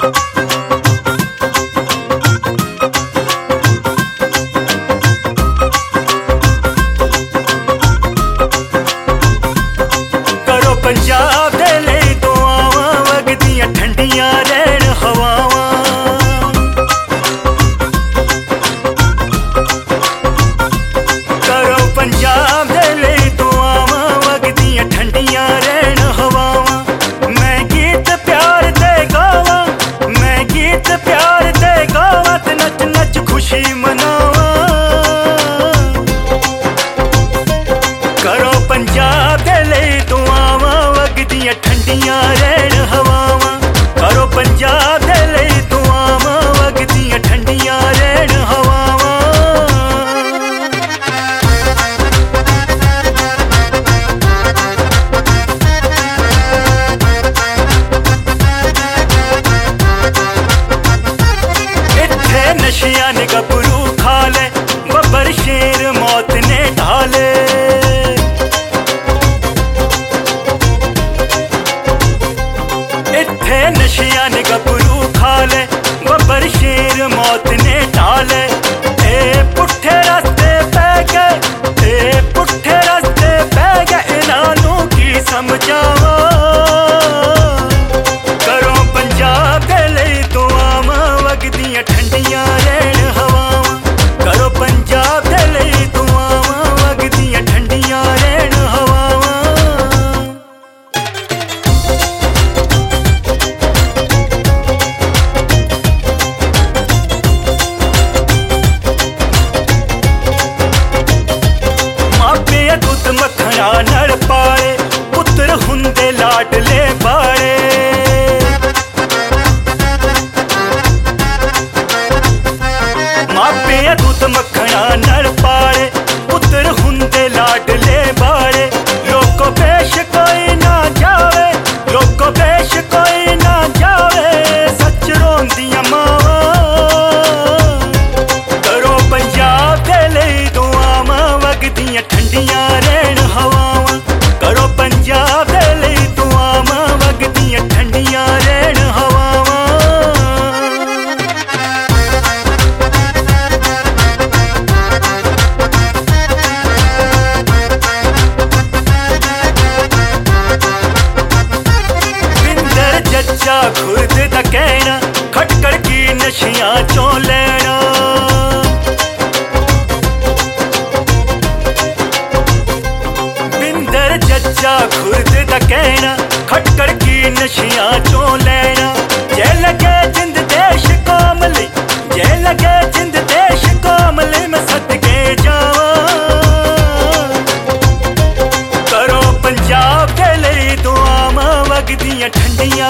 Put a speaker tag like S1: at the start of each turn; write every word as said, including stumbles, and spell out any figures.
S1: पंजाब दे लई दुआवां वगदियां ठंडियां रहन हवावां। करो पंजाब दे लई दुआवां वगदियां ठंडियां रहन हवावां। मैं गीत प्यार दे गावां, मैं गीत प्यार दे गावां ते नच नच खुशी मनावां। करो पंजाब दे लई दुआवां वगदियां ठंडियां रहन हवावां। करो पंजाब दे लई दुआवां वगदियां ठंडियां रहन हवावां। इत्थे नशियां ने गभरू खा ले, बब्बर शेर मौत ने ढाले। इत्थे नशियां ने गभरू खा ले, बब्बर शेर मौत ने ढाले। ए पुट्ठे रस्ते पै गए, ए पुट्ठे रस्ते पै गए, इन्हां नूं की समझावां। करो पंजाब दे लई दुआवां वगदियां ठंडियां रहन हवावां। करो पंजाब दे लई दुआवां वगदियां ठंडियां रहन हवावां। दुध मक्खना नड़ पाए, पुत्र हुंदे लाडले बाड़े। मापे दुध मक्खना नड़ पाए, पुत्र हुंदे लाडले बाड़े। लोको पेश कोई ना जावे, लोको पेश कोई ना जावे, सच रोंदियां मावां। करो पंजाब दे लई दुआवां वगदियां ठंडियां रहन हवावां। करो पंजाब दे लई दुआवां वगदियां ठंडियां रहन हवावां। बिंदर जज्जा खुर्द दा कहना, खटकड़ की नशियां चों लैना। बिंदर जज्जा खुर्द दा कहना, खटकड़ की नशियां चों लैना। जे लगे जिंद देश कौम लई, जे लगे जिंद देश कौम लई, मैं सदके जावां। करो पंजाब दे लई दुआवां वगदियां ठंडियां